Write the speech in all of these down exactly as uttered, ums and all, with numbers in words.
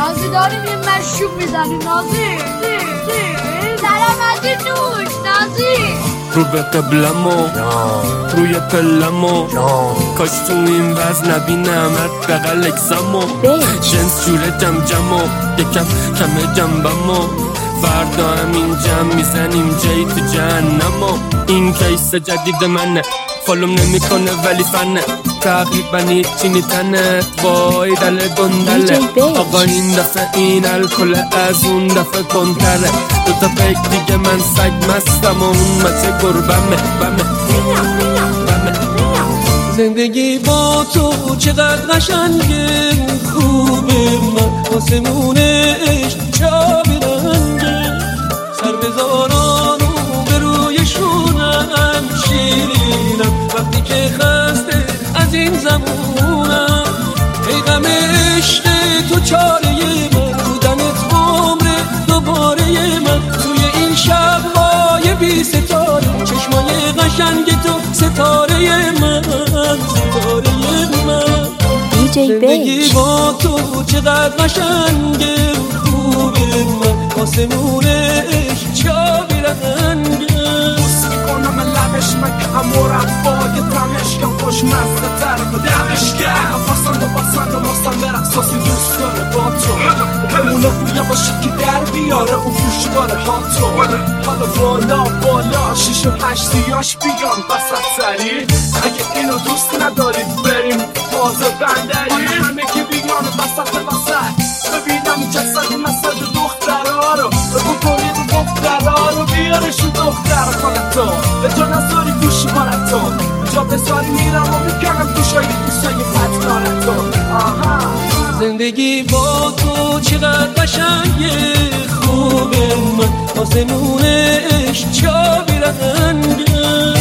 نازی داریم یه مشروب میزنیم نازی سلامتی توش نازی رو به قبلمو روی پلمو کاش تو این وزن نبینمت بغل اکسمو جنس جوره جم جمو یکم کم جنبمو فردا همین جمع میزنیم جایی تو جهنمو این کیس جدید منه فالوم نمیکنه ولی فنه تقریبا هیچی نیتنه وای دل گندله آقا این دفعه این الکل از اون دفعه کنتره دوتا پیک دیگه من سگ مستم و اون مچه گربمه بمه بمه زندگی با تو چقدر قشنگه خوبه من آسمونه عشق چابی رنگه سر بزارانو به روی شونم شیرینم وقتی که خسته از این زمونم ای غم عشق تو چاره من بودنت عمره دوباره من توی این شب‌های بی ستاره چشمای قشنگ تو ستاره من ستاره من زندگی با تو چقدر قشنگه خوبه من آسمون عشق چابی رنگه بوس میکنم لبش من که امورم باید تمش کم خوشمزده تر با دمش کرد باسند و باسند و ماستن برقصاسی دوست داره با تو همونه بویا باشه که در بیاره اون پوشگاره ها تو حالا بالا بالا شیش و هشت سیاش بیان بسط سری اگه اینو دوست ندارید بریم بازه بندری همه که بیان بسط بسط ببینم جسد مسد دخترها رو بگو کنید دخترها رو بیارشون دختر خالتو به تو نذاری گوشی بارتو جا بذاری میرم و میکنم دوشایی دوستای پتنارتو زندگی با تو چقدر قشنگه خوبه من آسمون عشق چابی رنگه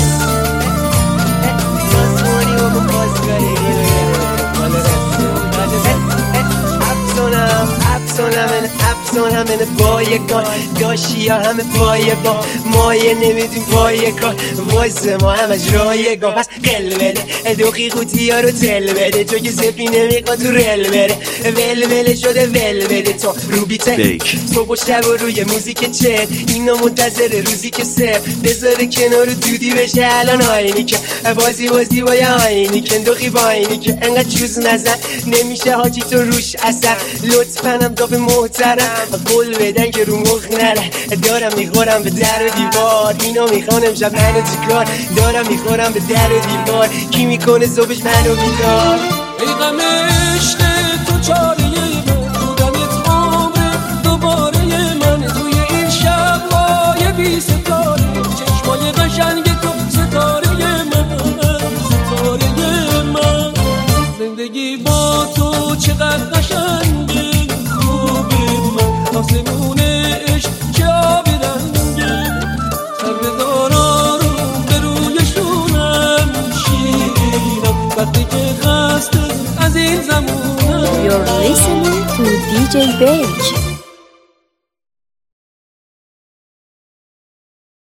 افسون همه بایگان داشی ها همه بایگان مایه نمیدیم بایگان واسه ما همش رایگان پس قل بده دوخی خوتی ها رو تل بده تو که زفی نمیخواد تو رل بره ول ول شده ول بده تو رو بیته صبح و شب و روی موزیک چه اینا منتظر روزی که سر بذاره کنار دودی بشه الان آینی که بازی بازی با یه آینی که دوخی با آینی که انقدر چوز نزن نمیشه حاجی تو روش اثر لطفا هم داف محترم قول بدن که رو مخ نره دارم میخورم به در و دیوار اینو میخوان امشب منو چیکار دارم میخورم به در و دیوار کی میکنه صبحش منو بیدار ای غم عشق تو چاره من بودنت عمره دوباره من توی این شب‌های بی ستاره چشمای قشنگ تو ستاره من ستاره من زندگی با تو چقدر قشنگه آسمون عشق چابی رنگه سر بزارا رو به روی شونم شیرینم وقتی که خسته از این زمونم You're listening to دی جی Beige.